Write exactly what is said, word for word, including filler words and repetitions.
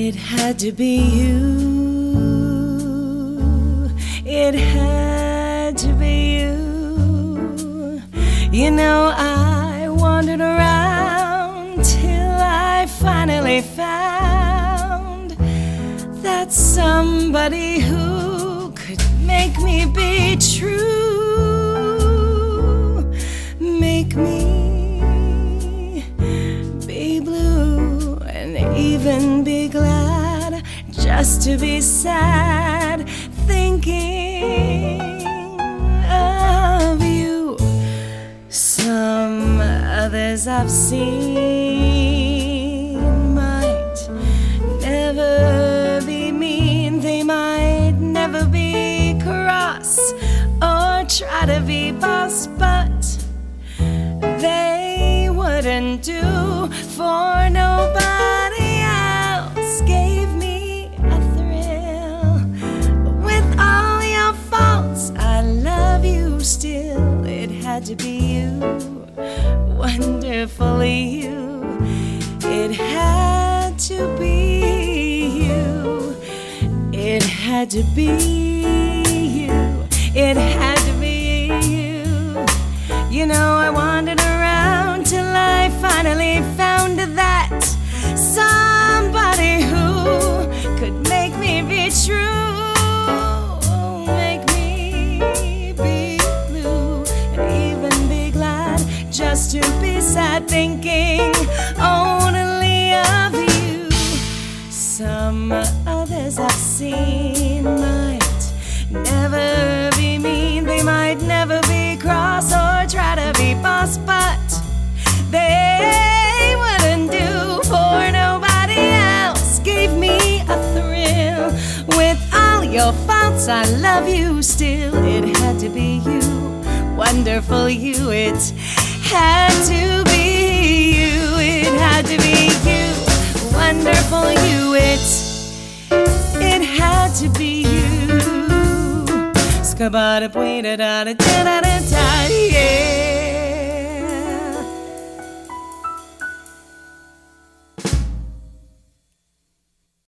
It had to be you. It had to be you. You know, I wandered around till I finally found that somebody who could make me be true, make me be blue, and even be glad just to be sad, thinking of you. Some others I've seen might never be mean, they might never be cross or try to be boss, but they wouldn't do for nobody else. Gave me a thrill. With all your faults, I love you still. It had to be you, wonderfully you. It had to be you. It had to be you. It had to be you. You know, I wandered around till I finally found that somebody who could make me be true, make me be blue, and even be glad just to be sad, thinking only of you. Some others I've seen might never be mean, they might never be cross or try to be boss, but they wouldn't do for nobody else. Gave me a thrill. With all your faults, I love you still. It had to be you, wonderful you. It had to be you. It had to be you, wonderful you. It, it had to be you. Skabada, da da da da da, yeah.